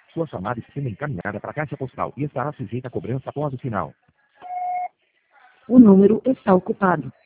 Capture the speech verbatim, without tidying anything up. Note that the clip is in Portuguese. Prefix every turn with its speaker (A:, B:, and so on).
A: Sua chamada está sendo encaminhada para a caixa postal e estará sujeita a cobrança após o sinal.
B: O número está ocupado.